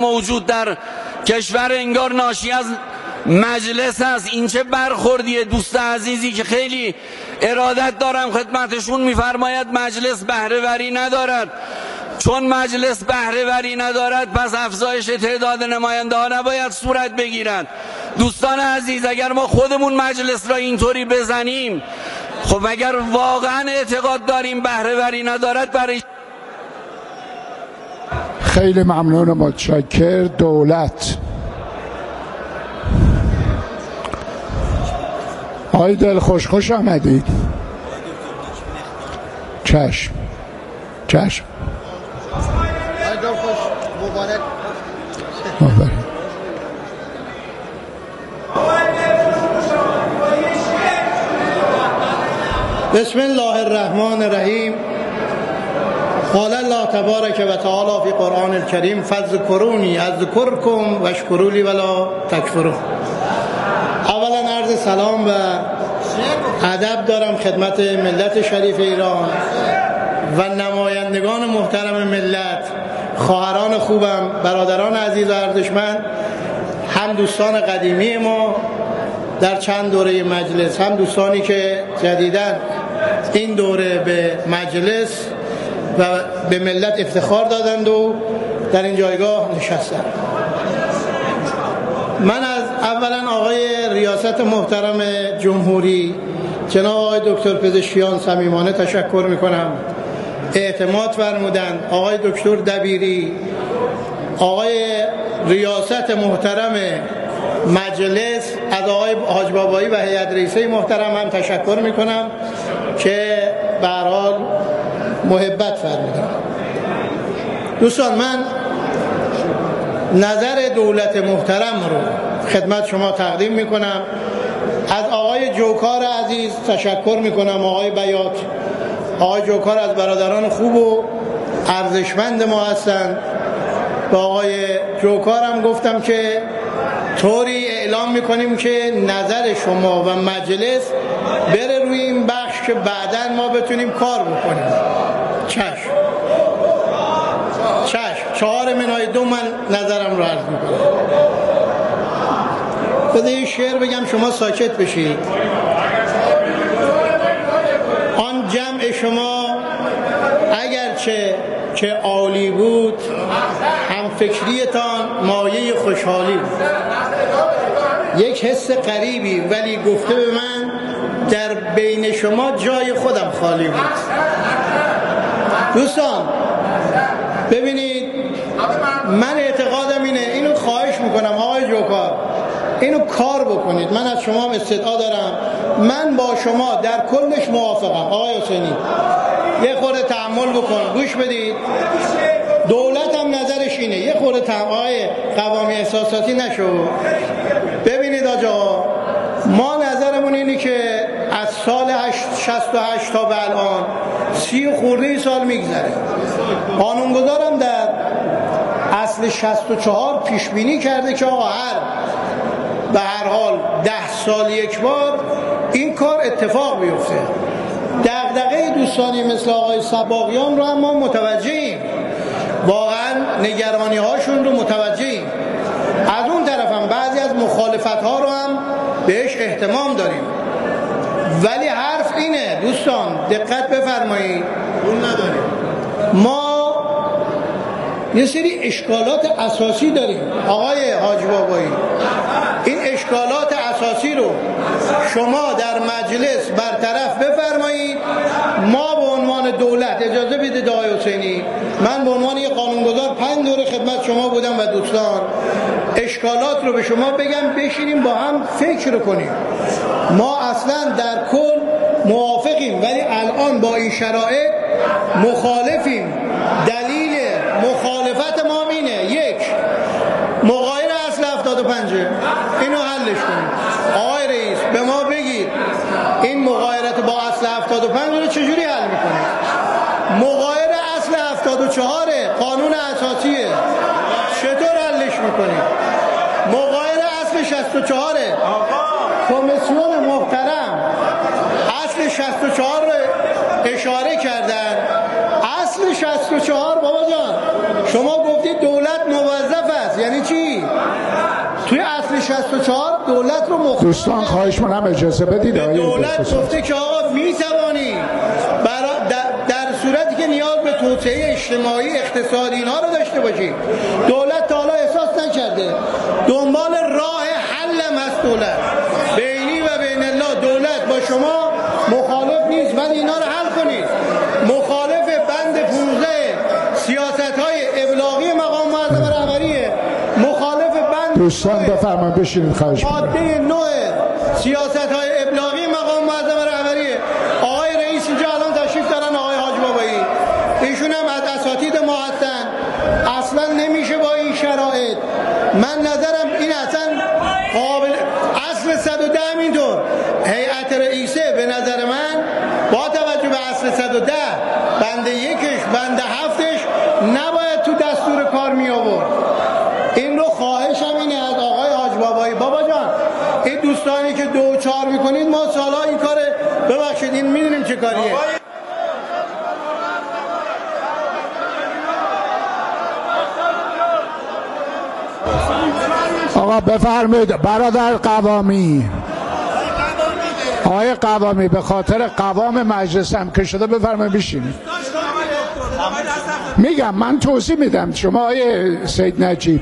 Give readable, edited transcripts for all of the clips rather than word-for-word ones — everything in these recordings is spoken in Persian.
موجود در کشور انگار ناشی از مجلس است. این چه برخوردیه؟ دوست عزیزی که خیلی ارادت دارم خدمتشون میفرماید مجلس بهره وری ندارد. چون مجلس بهره وری ندارد پس افزایش تعداد نماینده ها نباید صورت بگیرد. دوستان عزیز، اگر ما خودمون مجلس را اینطوری بزنیم، خب اگر واقعا اعتقاد داریم بهره وری ندارد، برای خیلی ممنون، متشکر. دولت آقای دلخوش، خوش آمدید. چشم چشم. مبارک. بسم الله الرحمن الرحیم. قال الله تبارک و تعالی فی قرآن الکریم فاذکرونی اذکرکم واشکروا لی ولا تکفرون. اولا عرض سلام و ادب دارم خدمت ملت شریف ایران و نمایندگان محترم ملت، خواهران خوبم، برادران عزیز و ارزشمند، هم دوستان قدیمی ما در چند دوره مجلس، هم دوستانی که جدیداً این دوره به مجلس و به ملت افتخار دادند و در این جایگاه نشستند. من از اولا آقای ریاست محترم جمهوری جناب آقای دکتر پزشکیان صمیمانه تشکر میکنم. اعتماد فرمودند. آقای دکتر دبیری، آقای ریاست محترم مجلس، از آقای حاج بابایی و هیئت رئیسه محترم هم تشکر میکنم که به هر حال محبت فرمودند. دوستان، من نظر دولت محترم رو خدمت شما تقدیم میکنم. از آقای جوکار عزیز تشکر میکنم. آقای بیات، آقای جوکار از برادران خوب و ارزشمند ما هستند. با آقای جوکار هم گفتم که طوری اعلام میکنیم که نظر شما و مجلس بره روی این بخش که بعداً ما بتونیم کار بکنیم. چشم 4/2 من نظرم رو عرض میکنم. بذار یه شعر بگم شما ساکت بشید. آن جمع شما اگرچه که عالی بود، هم فکریتان مایه خوشحالی بود. یک حس غریبی ولی گفته به من در بین شما جای خودم خالی بود. دوستان ببینید، من اعتقادم اینه، اینو خواهش میکنم آقای جوکار اینو کار بکنید. من از شما استدعا دارم. من با شما در کلش موافقم. آقای حسینی یه خورده تحمل بکن، گوش بدید. دولت هم نظرش اینه. یه خورده آقای قوامی احساساتی نشو. ببینید آقا، ما نظرمون اینه که از سال 68 تا به الان 30 خورده سال میگذره. قانونگذارم در اصل 64 پیش بینی کرده که آقا به هر حال 10 سال یک بار این کار اتفاق بیفته. دغدغه دوستانی مثل آقای صباغیان رو هم ما متوجهیم، واقعا نگرانی هاشون رو متوجهیم. از اون طرف هم بعضی از مخالفت ها رو هم بهش احتمام داریم. ولی حرف اینه دوستان، دقت بفرمایید، ما یه سری اشکالات اساسی داریم. آقای حاج بابایی، این اشکالات اساسی رو شما در مجلس برطرف بفرمایید. ما به عنوان دولت، اجازه بدید آقای حسینی، من به عنوان یک قانونگذار 5 دوره خدمت شما بودم و دوستان، اشکالات رو به شما بگم، بشینیم با هم فکر کنیم. ما اصلا در کل موافقیم، ولی الان با این شرایط مخالفیم. دلیل مخالفت ما اینه: 1. مغایر اصل 75 اینو حلش کنیم. آقای رئیس به ما بگید این مغایرت با اصل 75 رو چجوری حل میکنید؟ مغایر اصل 74 قانون اساسیه، چطور حلش میکنید؟ مغایر اصل 64 کمیسیون محترم اصل 64 رو اشاره کردن. اصل 64 بابا جان شما گفتید دولت موظف است، یعنی چی؟ توی اصل 64 دولت رو مخاطب دوستان خواهش می‌کنم اجازه بدید. دولت گفته که آقا میتوانی در صورتی که نیاز به توسعه اجتماعی اقتصادی اینها رو داشته باشی. دولت تا حالا احساس نکرده، دنبال راه حلم هست. دولت بینی و بین الله دولت با شما مخالف نیست، ولی اینا رو حل کنید. مخالف بند 15 سیاست‌های ابلاغی مقام معظم رهبریه، مخالف بند دوستان بفرمایید بشینید خواهش می‌کنم. ماده 9 سیاست‌های ابلاغی مقام معظم رهبریه. آقای رئیس اینجا الان تشریف دارن، آقای حاج بابایی، ایشون هم از اساتید ما هستن. اصلا نمیشه با این شرایط، من نظرم این اصلا قابل اصل 110 اینطور هیئت رئیسه به نظر من با توجه به اصل 110 بند 1ش بند 7ش نباید تو دستور کار می آورد. این رو خواهشم اینه از آقای حاج بابایی. بابا جان این دوستانی که 2 و 4 میکنید ما سالها این کاره، ببخشید این میدونیم چه کاریه. آقا بفرمایید برادر قوامی، آقای قوامی به خاطر قوام مجلس هم که شده بفرمایید بشینید. میگم من توضیح میدم. شما آقای سید نجیب،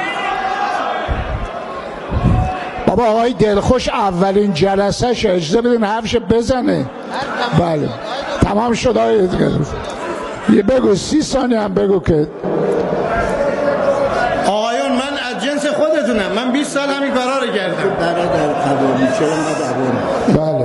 بابا آقای دلخوش اولین جلسه‌ش اجازه بدین حرفش بزنه. بله تمام شد آقای یه بگو 30 ثانیه هم بگو که آقایون من از جنس خودتونم، من 20 سال همین کارا رو کردم. برادر قوامی چرا بله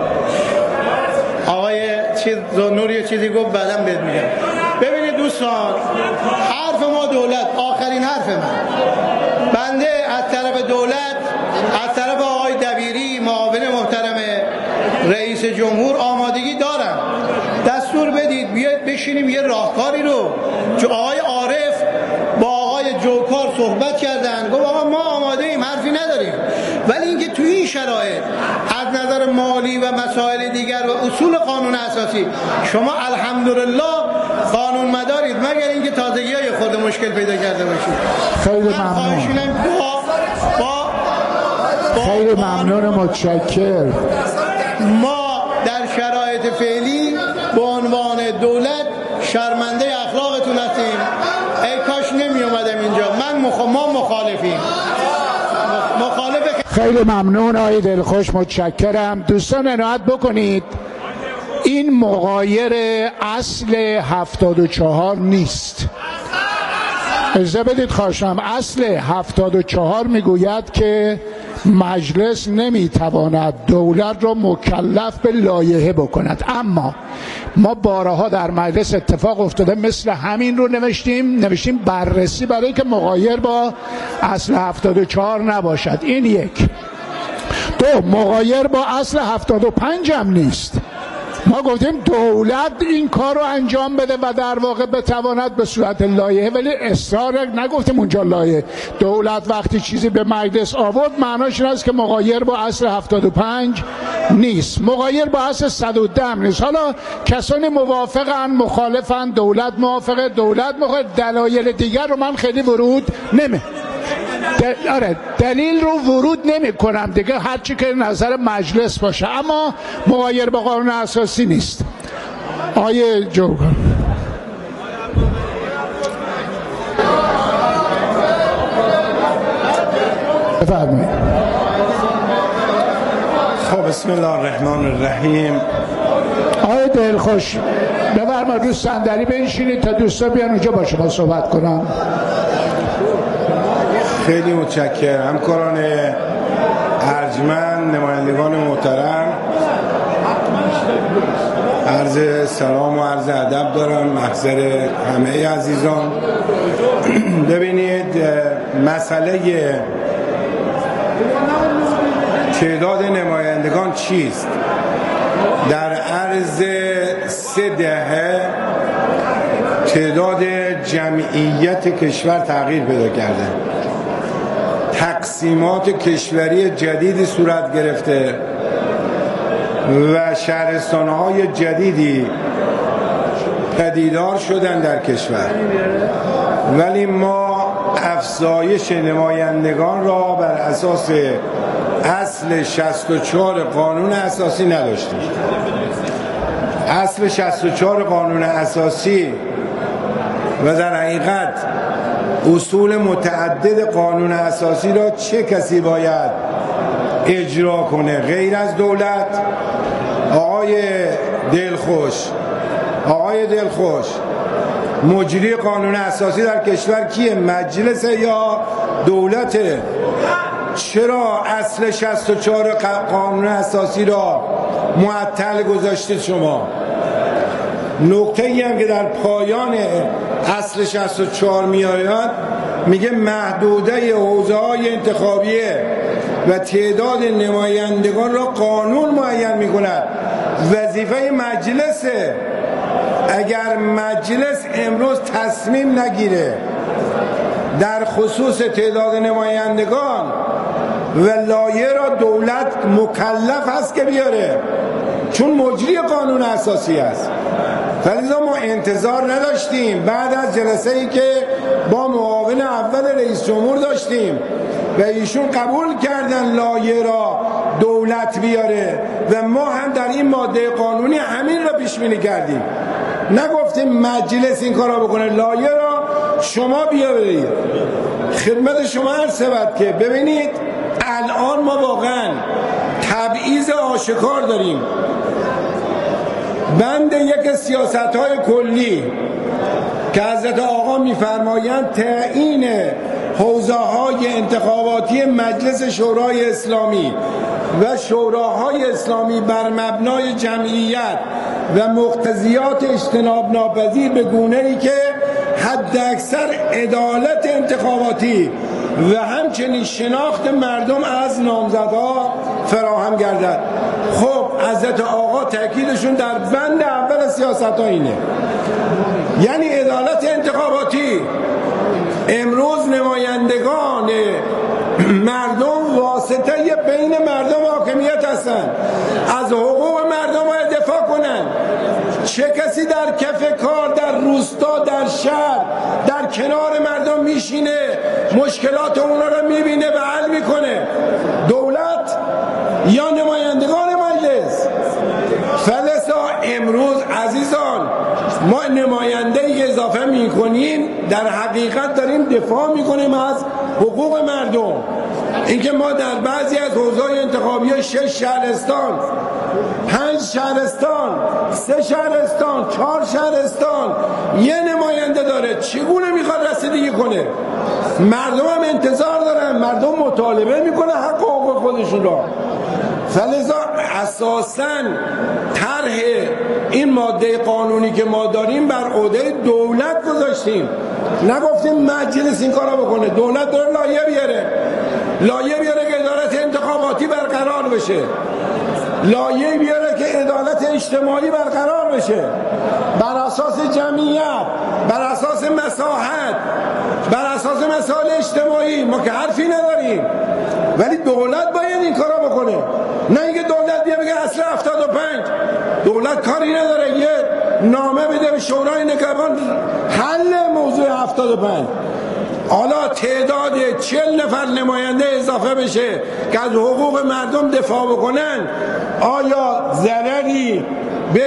آقای نور یه چیزی گفت بعدم بهت میگم. ببینید دوستان، حرف ما دولت، آخرین حرف من، بنده از طرف دولت، از طرف آقای دبیری معاون محترم رئیس جمهور آمادگی دارم. دستور بدید بیاید بشینیم یه راهکاری رو که آقای عارف با آقای جوکار صحبت کردن، گفت آقا ما آماده ایم، حرفی نداریم. ولی اینکه توی این شرایط از نظر مالی و مسائل دیگر و اصول قانون اساسی شما الحمدلله قانون مدارید، مگر اینکه تازگی‌های خود مشکل پیدا کرده باشید. خیلی ممنون، خیلی ممنون، متشکر. ما در شرایط فعلی به عنوان دولت شرمنده اخلاقتون هستیم. ای کاش نمی اومدم اینجا. ما مخالفیم. خیلی ممنون آقای دلخوش، متشکرم. دوستان عنایت بکنید این مغایر اصل 74 نیست. اجازه بدید خواهشم. اصل 74 میگوید که مجلس نمیتواند دولت را مکلف به لایحه بکند، اما ما بارها در مجلس اتفاق افتاده مثل همین رو نوشتیم بررسی برای اینکه مغایر با اصل 74 نباشد. این یک. دو، مغایر با اصل 75 هم نیست. ما گفتیم دولت این کار رو انجام بده و در واقع بتواند به صورت لایحه، ولی اصرار نگفتیم اونجا لایحه. دولت وقتی چیزی به مجلس آورد معناش این است که مغایر با اصل 75 نیست، مغایر با اصل 110 نیست. حالا کسانی موافقن، مخالفن، دولت موافقه، دولت مخالف، دلایل دیگر رو من خیلی ورود آره دلیل رو ورود نمی کنم دیگه، هرچی که نظر مجلس باشه، اما مغایر با قانون اساسی نیست. آیه جوکر بفرمایید. خب بسم الله الرحمن الرحیم. آیه دلخوش بفرمایید رو صندلی بنشینید تا دوستا بیان اونجا با شما صحبت کنم. خیلی متشکرم. همکاران ارجمند، نمایندگان محترم، عرض سلام و عرض ادب دارم محضر همه عزیزان. ببینید مسئله تعداد نمایندگان چیست؟ در عرض 3 دهه تعداد جمعیت کشور تغییر پیدا کرده، تقسیمات کشوری جدیدی صورت گرفته و شهرستان‌های جدیدی پدیدار شدن در کشور، ولی ما افزایش نمایندگان را بر اساس اصل 64 قانون اساسی نداشتیم. اصل 64 قانون اساسی و در حقیقت اصول متعدد قانون اساسی را چه کسی باید اجرا کنه غیر از دولت؟ آقای دلخوش مجری قانون اساسی در کشور کیه؟ مجلس یا دولته؟ چرا اصل 64 قانون اساسی را معطل گذاشتید شما؟ نکته ای هم که در پایان اصل 64 میآید میگه محدوده حوزه‌های انتخابیه و تعداد نمایندگان را قانون معین میکند. وظیفه مجلسه. اگر مجلس امروز تصمیم نگیره در خصوص تعداد نمایندگان و لایحه را دولت مکلف است که بیاره، چون مجری قانون اساسی است. فلذا ما انتظار نداشتیم بعد از جلسه‌ای که با معاون اول رئیس جمهور داشتیم و ایشون قبول کردن لایحه را دولت بیاره و ما هم در این ماده قانونی همین را پیش بینی کردیم. نگفتیم مجلس این کارا بکنه، لایحه را شما بیارید. خدمت شما عرض شود که ببینید الان ما واقعا تبعیض آشکار داریم. بند یک سیاست‌های کلی که حضرت آقا می‌فرمایند تعیین حوزه‌های انتخاباتی مجلس شورای اسلامی و شوراهای اسلامی بر مبنای جمعیت و مقتضیات اجتناب ناپذیر به گونه‌ای که حداکثر عدالت انتخاباتی و همچنین شناخت مردم از نامزدها فراهم گردد. خب حضرت آقا تأکیدشون در بند اول سیاست‌ها اینه، یعنی عدالت انتخاباتی. امروز نمایندگان مردم واسطه بین مردم حاکمیت هستند، از حقوق مردم باید دفاع کنند. چه کسی در کف کار، در روستا، در شهر، در کنار مردم میشینه مشکلات اونا رو میبینه و حل میکنه؟ دولت یا نمایندگان مجلس؟ فلسا امروز عزیزان ما نماینده که اضافه میکنیم در حقیقت داریم دفاع میکنیم از حقوق مردم. اینکه ما در بعضی از حوزه‌های انتخابی 6 شهرستان، 5 شهرستان، 3 شهرستان، 4 شهرستان یه نماینده داره، چگونه میخواد رسیدگی کنه؟ مردم هم انتظار دارن، مردم مطالبه میکنه حق حقوق خودشون را. فلذا اساساً طرح این ماده قانونی که ما داریم بر عهده دولت گذاشتیم، نگفتیم مجلس این کارا بکنه. دولت داره لایحه بیاره که عدالت انتخاباتی برقرار بشه، لایحه بیاره که عدالت اجتماعی برقرار بشه بر اساس جمعیت، بر اساس مساحت، بر اساس مسائل اجتماعی. ما که حرفی نداریم، ولی دولت باید این کارا بکنه، نه اینکه دولت بیا بگه اصل 75. دولت کاری نداره یه نامه بده به شورای نگهبان حل موضوع 75. حالا تعداد 40 نفر نماینده اضافه بشه که از حقوق مردم دفاع بکنن، آیا ضرری به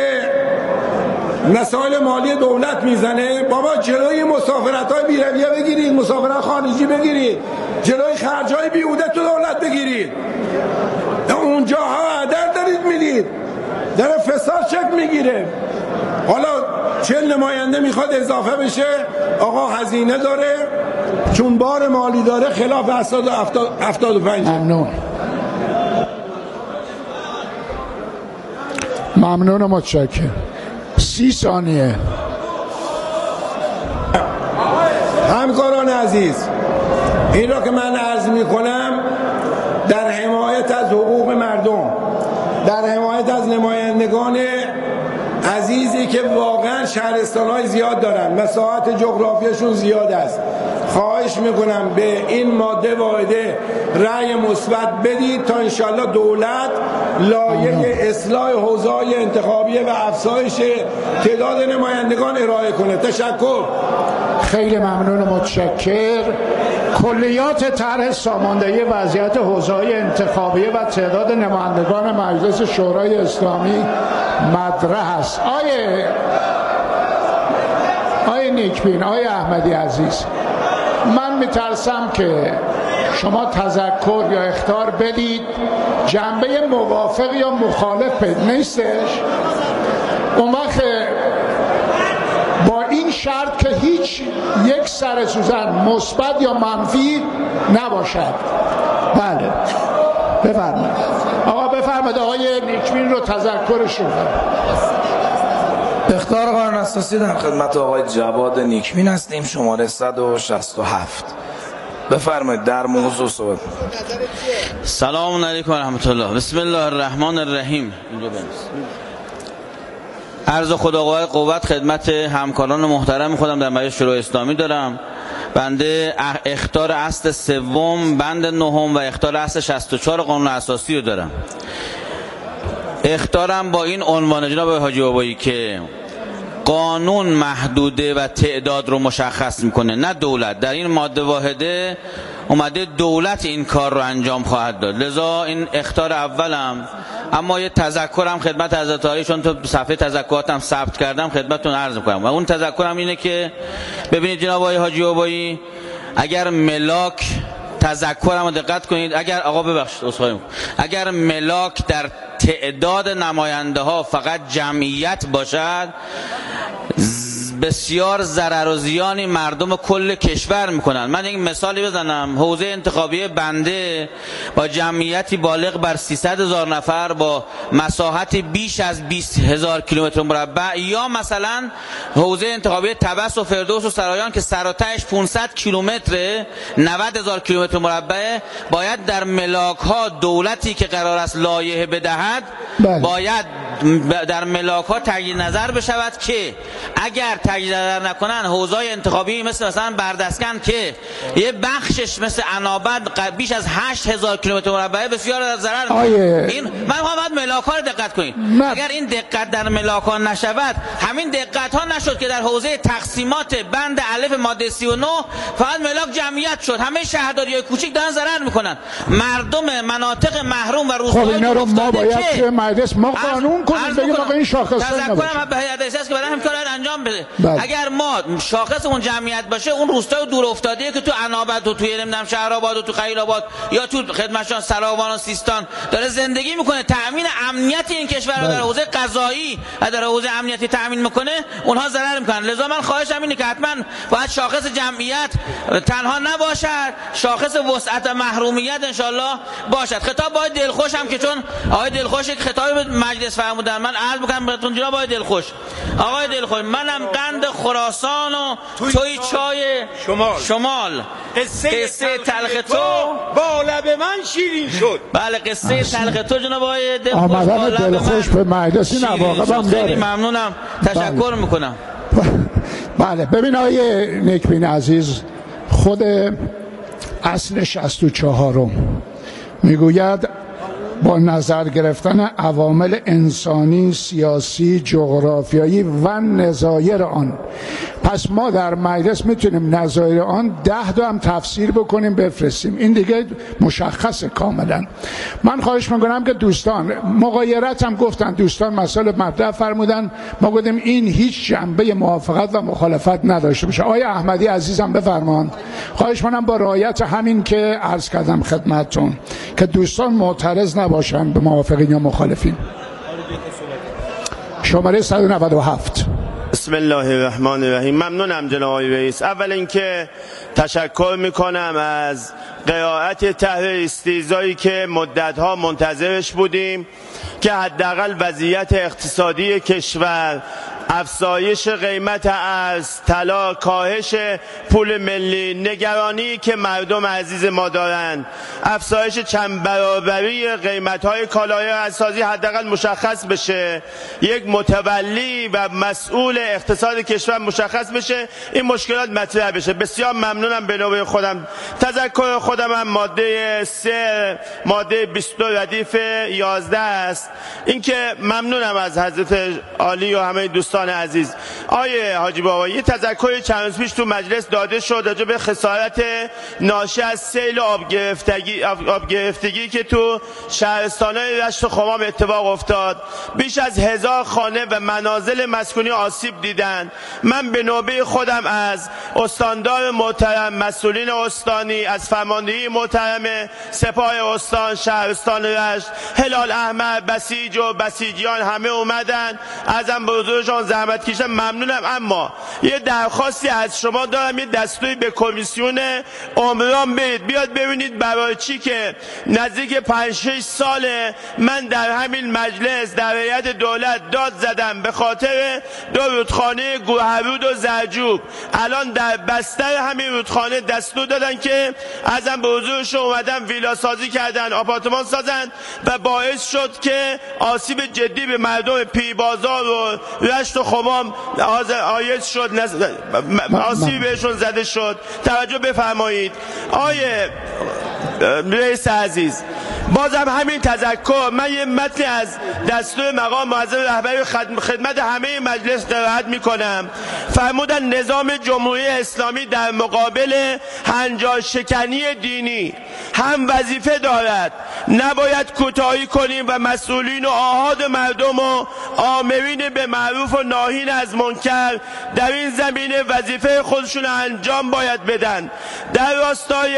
مسائل مالی دولت میزنه؟ بابا جلوی مسافرت‌های بی‌رویه بگیرید، مسافرت خارجی بگیرید، جلوی خرج‌های بیهوده تو دولت بگیرید. اونجاها هدر دارید میدید، در فساد شکل میگیره. حالا 40 نماینده میخواد اضافه بشه، آقا هزینه داره، چون بار مالی داره، خلاف 75. ممنون و متشکرم. 30 ثانیه. همکاران عزیز، این را که من عرض میکنم در حمایت از حقوق مردم، در حمایت از نمایندگان عزیزی که واقعا شهرستان‌های زیاد دارن، مساحت جغرافیشون زیاد است، خواهش میکنم به این ماده واحده رأی مثبت بدید تا انشالله دولت لایحه اصلاح حوزه‌های انتخابیه و افزایش تعداد نمایندگان ارائه کنه. تشکر. خیلی ممنون و متشکر. کلیات طرح ساماندهی وضعیت حوزه‌های انتخابیه و تعداد نمایندگان مجلس شورای اسلامی مطرح است. آیه نیکبین، آیه احمدی عزیز، من میترسم که شما تذکر یا اخطار بدید جنبه موافق یا مخالف پیدا نیستش، اون وقت با این شرط که هیچ یک سر سوزن مثبت یا منفی نباشد. بله بفرمایید آقا، بفرمایید آقای نیکبین رو تذکرشون. اخطار قانون اساسی در خدمت آقای جواد نیکبین هستیم، شماره 167. بفرمایید در موضوع صحبت. سلام علیکم و رحمت الله. بسم الله الرحمن الرحیم. عرض خداوند قوت خدمت همکاران محترم خودم در مجلس شورای اسلامی دارم. بنده اخطار اصل سوم بند نهم و اخطار اصل 64 قانون اساسی رو دارم. اخطارم با این عنوان جناب حاجی بابایی که قانون محدوده و تعداد رو مشخص میکنه، نه دولت. در این ماده واحده اومده دولت این کار رو انجام خواهد داد، لذا این اخطار اولم. اما یه تذکرم خدمت حضرت عالی، چون تو صفحه تذکراتم ثبت کردم خدمتتون عرض میکنم، و اون تذکرم اینه که ببینید جناب آقای حاجی بابایی، اگر ملاک، تذکرم رو دقت کنید، اگر آقا ببخشید عذرخواهی میکنم، اگر ملاک در تعداد نماینده ها فقط جمعیت باشد، بسیار ضرر و زیانی مردم کل کشور میکنن. من یک مثالی بزنم. حوزه انتخابی بنده با جمعیتی بالغ بر 300,000 نفر با مساحتی بیش از 20,000 کیلومتر مربع، یا مثلا حوزه انتخابی طبس و فردوس و سرایان که سر و تهش 500 کیلومتر، 90,000 کیلومتر مربع، باید در ملاک ها دولتی که قرار است لایحه بدهد باید در ملاک ها تغییر نظر بشود که اگر تغییر نظر نکنن حوزه‌های انتخابی مثلا بردسکن که یه بخشش مثل عنابد بیش از 8,000 کیلومتر مربع بسیار ضرر می‌کنه. این من باید ملاک ها رو دقت کنید. اگر این دقت در ملاک ها نشود، همین دقت ها نشد که در حوزه تقسیمات بند الف ماده 39 فقط ملاک جمعیت شد، همه شهرداری‌های کوچیک دارن ضرر می‌کنن. مردم مناطق محروم و روستاهای خب اینا رو ما باید که مجلس ما قانون کنیم، بگیم آقا این شاخص تذکرم به هیئت رئیسه است که برای همین کار انجام بده. اگر ما شاخص اون جمعیت باشه، اون روستای دور افتاده که تو عنابت و توی نمیدونم شهرآباد و تو خلیل‌آباد یا تو خدمتشان سراوان و سیستان داره زندگی میکنه، تامین امنیت این کشور رو در حوزه قضایی و در حوزه امنیتی تامین میکنه، اونها ضرر میکنن. لذا من خواهشم اینه که حتما باید شاخص جمعیت تنها نباشد، شاخص وسعت محرومیت انشالله باشد. خطاب باید دلخوشم که چون آقای دلخوش یک خطابی به مجلس فرمودن، من عرض میکنم بهتون جناب آقای دلخوش، آقای دلخوش، منم قند خراسان و توی چای شمال. قصه تلخ تو با لب من شیرین شد. بله قصه تلخ تو جناب آقای دلخوش آمدن دلخوش به مجلسی نواقبم داره. خیلی ممنونم، تشکر میکنم. بله ببین آقای نیکبین عزیز، خود اصل 64 میگوید با نظر گرفتن عوامل انسانی، سیاسی، جغرافیایی و نظایر آن. پس ما در مجلس میتونیم نظایر آن 10 تا هم تفسیر بکنیم بفرستیم، این دیگه مشخصه کاملا. من خواهش میکنم که دوستان مغایرت هم گفتن، دوستان مسئله مطرح فرمودن، ما گفتیم این هیچ جنبه موافقت و مخالفت نداشته باشه. آقای احمدی عزیزم بفرمان. خواهش میکنم با رعایت همین که عرض کردم خدمتتون که دوستان معترض نباشن به موافقین یا مخالفین. شماره 197. بسم الله الرحمن الرحیم. ممنونم جناب آقای رئیس. اول اینکه تشکر میکنم از قرائت طرح استیضایی که مدت‌ها منتظرش بودیم که حداقل وضعیت اقتصادی کشور افزایش قیمت ارز، طلا، کاهش پول ملی، نگرانی که مردم عزیز ما دارند، افزایش چند برابری قیمت‌های کالاهای اساسی حداقل مشخص بشه، یک متولی و مسئول اقتصاد کشور مشخص بشه، این مشکلات مطرح بشه. بسیار ممنونم. به نوبه خودم تذکر خودم هم ماده 3 ماده 22 ردیف 11 است. اینکه ممنونم از حضرت عالی و همه دوستان عزیز. آیه حاجی بابا، یه تذکر چند روز پیش تو مجلس داده شد راجع به خسارت ناشی از سیل آب گرفتگی که تو شهرستان‌های رشت و خمام اتفاق افتاد. بیش از 1000 خانه و منازل مسکونی آسیب دیدند. من به نوبه خودم از استاندار محترم، مسئولین استانی، از فرماندهی محترم سپاه استان شهرستان رشت، هلال احمد، بسیج و بسیجیان همه اومدن، ازم به حضورشان زحمت کشیدن، ممنونم. اما یه درخواستی از شما دارم، یه دستوری به کمیسیون عمران برید، بیاد ببینید برای چی که نزدیک 5-6 ساله من در همین مجلس در هیئت دولت داد زدم به خاطر 2 رودخانه گوهرود و زرجوب. الان در بستر همین رودخانه دستور دادن که ازم به حضورشون اومدن ویلا سازی کردن، آپارتمان سازن و باعث شد که آسیب جدی به مردم پیربازار و رشت و خمام آید شد، آسیب بهشون زده شد. توجه بفرمایید. آیه رئیس عزیز، بازم همین تذکر، من یه متن از دستور مقام معظم رهبری خدمت همه مجلس قرائت میکنم. فرمودن نظام جمهوری اسلامی در مقابل هنجار شکنی دینی هم وظیفه دارد، نباید کوتاهی کنیم و مسئولین و آحاد مردم و آمرین به معروف و ناهین از منکر در این زمینه وظیفه خودشون انجام باید بدن. در راستای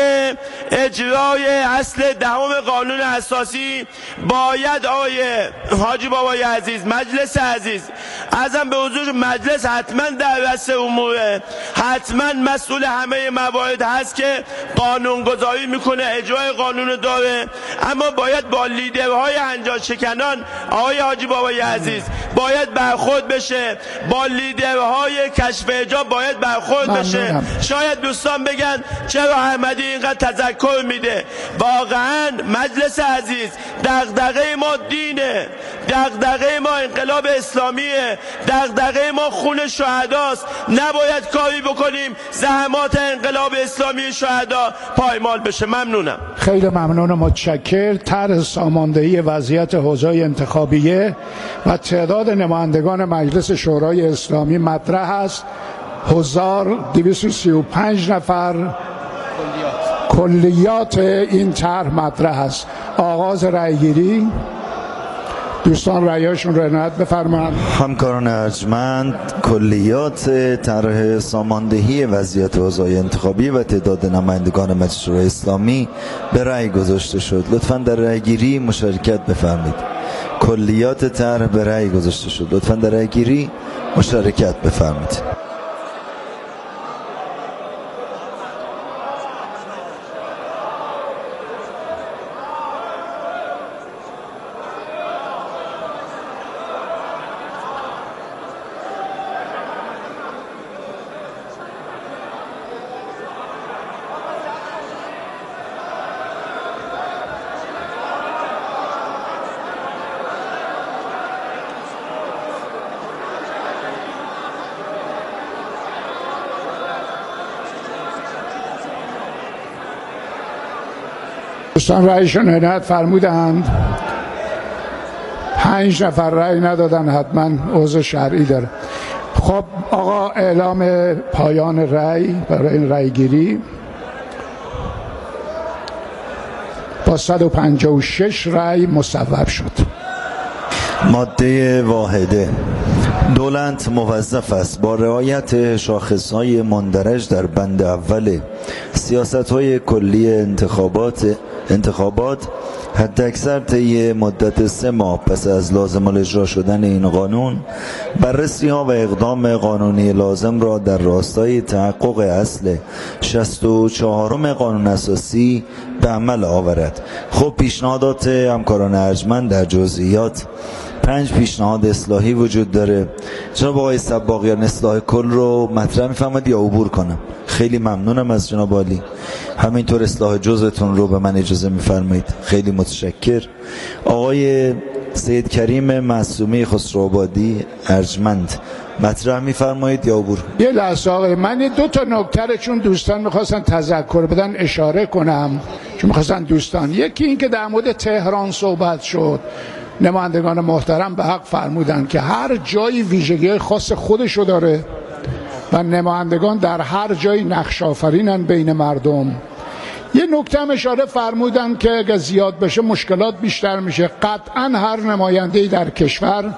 اجرای اصل 10 قانون اساسی باید آیه حاجی بابای عزیز، مجلس عزیز، ازم به حضور مجلس حتما در رأس اموره، حتما مسئول همه موارد هست که قانونگذاری میکنه، اجرای قانون داره، اما باید با لیدرهای هنجار شکنان آقای حاجی بابای عزیز باید برخورد بشه، با لیدرهای کشف حجاب باید برخورد بشه. شاید دوستان بگن چرا احمدی اینقدر تذکر میده؟ واقعا مجلس عزیز، دغدغه ما دینه، دغدغه ما انقلاب اسلامیه، دغدغه ما خون شهداست. نباید کاری بکنیم زحمات انقلاب اسلامی شهدا پایمال بشه. ممنونم. خیلی ممنون و متشکر. طرح ساماندهی وضعیت حوزه انتخابیه و تعداد نمایندگان مجلس شورای اسلامی مطرح است. 1235 نفر کلیات این طرح مطرح است. آغاز رأیگیری. دوستان رأیشون رو عنایت بفرمایند. همکاران ارجمند، کلیات طرح ساماندهی وضعیت حوزه انتخابی و تعداد نمایندگان مجلس شورای اسلامی به رأی گذاشته شد. لطفاً در رأیگیری مشارکت بفرمایید. کلیات طرح به رأی گذاشته شد. لطفاً در رأیگیری مشارکت بفرمایید. دوستان رأیشون عنایت فرمودند. 5 نفر رأی ندادن، حتما عضو شرعی داره. خب آقا اعلام پایان رأی برای این رأیگیری. با 156 رأی مصوب شد. ماده واحده: دولت موظف است با رعایت شاخصهای مندرج در بند اول سیاست‌های کلی انتخابات حداکثر طی مدت 3 ماه پس از لازم الاجرا شدن این قانون بررسی‌ها و اقدام قانونی لازم را در راستای تحقق اصل 64 قانون اساسی به عمل آورد. خب پیشنهادات همکاران ارجمند در جزئیات 5 پیشنهاد اصلاحی وجود داره. جناب آقای سباقیان اصلاح کل رو مطرح می‌فرمایید یا عبور کنم؟ خیلی ممنونم از جناب عالی. همینطور اصلاح جزءتون رو به من اجازه می‌فرمایید. خیلی متشکر. آقای سید کریم معصومی خسروآبادی ارجمند مطرح می‌فرمایید یا عبور؟ یه لحظه آقای، من دو تا نکته چون دوستان می‌خواستن تذکر بدن اشاره کنم، چون می‌خواستن دوستان، یکی این که در مورد تهران صحبت شد، نمایندگان محترم به حق فرمودن که هر جایی ویژگی خاص خودشو داره و نمایندگان در هر جایی نقش آفرینن بین مردم. یه نکته هم اشاره فرمودن که اگه زیاد بشه مشکلات بیشتر میشه. قطعا هر نماینده‌ای در کشور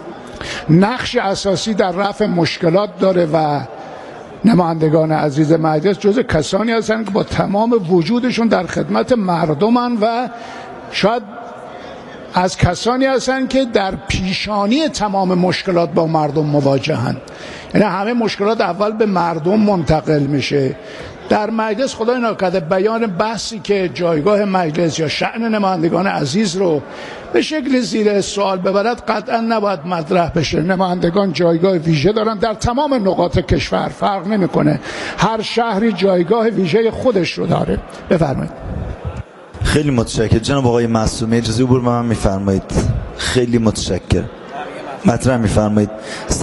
نقش اساسی در رفع مشکلات داره و نمایندگان عزیز مجلس جز کسانی هستند که با تمام وجودشون در خدمت مردمن و شاید از کسانی هستند که در پیشانی تمام مشکلات با مردم مواجهن. یعنی همه مشکلات اول به مردم منتقل میشه. در مجلس خدای ناکرده بیان بحثی که جایگاه مجلس یا شأن نمایندگان عزیز رو به شکل زیر سوال ببرد قطعا نباید مطرح بشه. نمایندگان جایگاه ویژه دارن در تمام نقاط کشور، فرق نمیکنه، هر شهری جایگاه ویژه خودش رو داره. بفرمایید. خیلی متشکرم. جناب آقای معصومی اجازه عبور به من میفرمایید؟ خیلی متشکرم. مطرح میفرمایید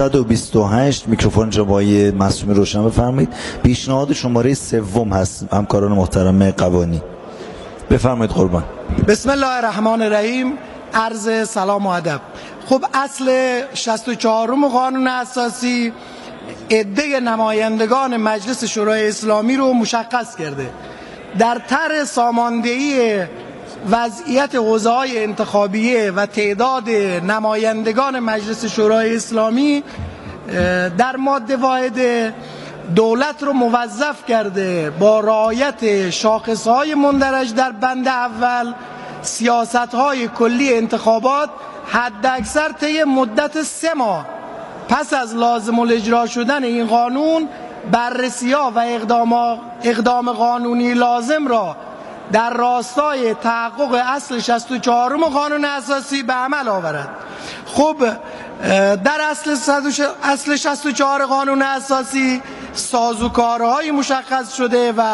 128 میکروفون جناب آقای معصومی روشن بفرمایید. پیشنهاد شماره 3 هست همکاران محترم قوانی. بفرمایید قربان. بسم الله الرحمن الرحیم. عرض سلام و ادب. خب اصل 64 قانون اساسی عده نمایندگان مجلس شورای اسلامی رو مشخص کرده. در طرح ساماندهی وضعیت حوزه‌های انتخابیه و تعداد نمایندگان مجلس شورای اسلامی در ماده واحد دولت رو موظف کرده با رعایت شاخصهای مندرج در بند اول سیاست‌های کلی انتخابات حداکثر طی مدت 3 ماه پس از لازم الاجرا شدن این قانون بررسی‌ها و اقدام قانونی لازم را در راستای تحقق اصل 64 قانون اساسی به عمل آورد. خب در اصل 64 قانون اساسی سازوکارهای مشخص شده و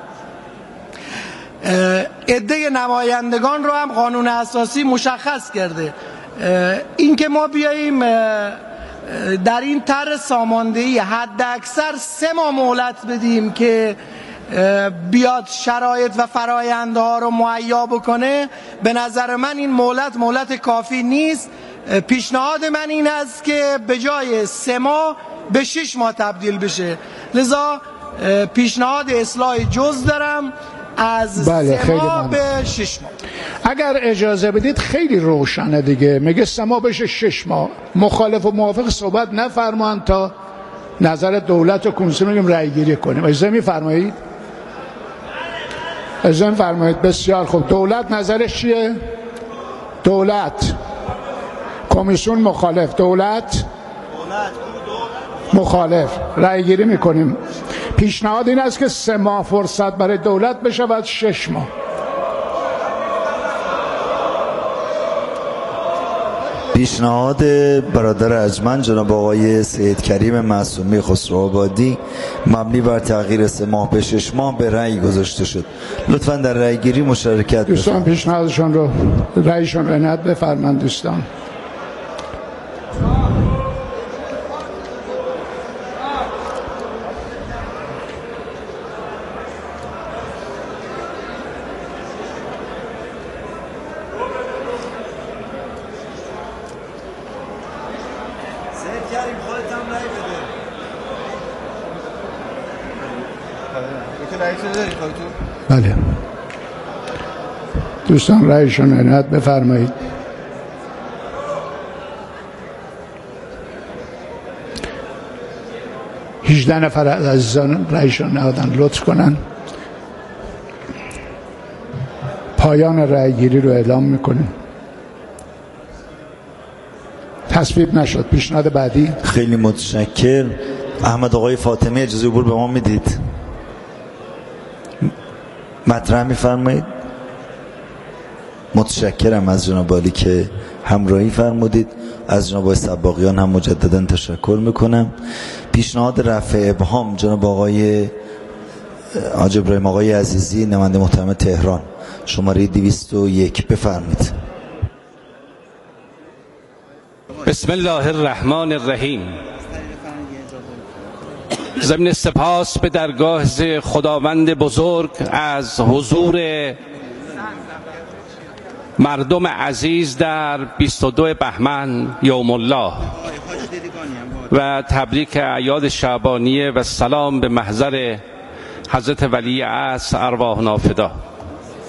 عده نمایندگان را هم قانون اساسی مشخص کرده. این که ما بیاییم در این طرح ساماندهی حد اکثر 3 ماه مهلت بدیم که بیاد شرایط و فرایندها رو مهیا بکنه، به نظر من این مهلت کافی نیست. پیشنهاد من این است که به جای 3 ماه به 6 ماه تبدیل بشه. لذا پیشنهاد اصلاح جز دارم از 3 ماه به 6 ماه. اگر اجازه بدید خیلی روشنه دیگه، میگه 3 ماه بشه 6 ماه. مخالف و موافق صحبت نفرمان تا نظر دولت و کنسول میگیم رأی گیری کنیم. اجازه میفرمایید؟ اجازه میفرمایید؟ بسیار خوب. دولت نظرش چیه؟ دولت کمیسیون مخالف، دولت مخالف. رأی گیری میکنیم. پیشنهاد این است که 3 ماه فرصت برای دولت بشود 6 ماه. پیشنهاد برادر ارجمند جناب آقای سید کریم معصومی خسروآبادی مبنی بر تغییر 3 ماه به 6 ماه به رأی گذاشته شد. لطفاً در رأی گیری مشارکت دوستان پیشنهادشون رو رأیشون رو عنایت بفرمایید. دوستان بله دوستان رأیشون عنایت بفرمایید. هجده نفر از عزیزان رأیشون نهادن، لطف کنن. پایان رأیگیری رو اعلام میکنیم. تصویب نشد. پیشنهاد بعدی. خیلی متشکر. احمد آقای فاطمی اجازه عبور به ما میدید؟ مطرح میفرمایید؟ متشکرم از جناب عالی که همراهی فرمودید. از جناب آقای سباقیان هم مجددا تشکر میکنم. پیشنهاد رفع ابهام جناب آقای حاج ابراهیم آقای عزیزی، نماینده محترم تهران، شماره 201 بفرمایید. بسم الله الرحمن الرحیم. ضمن سپاس به درگاه خداوند بزرگ از حضور مردم عزیز در 22 بهمن یوم الله و تبریک اعیاد شعبانیه و سلام به محضر حضرت ولی عصر ارواحنا فدا.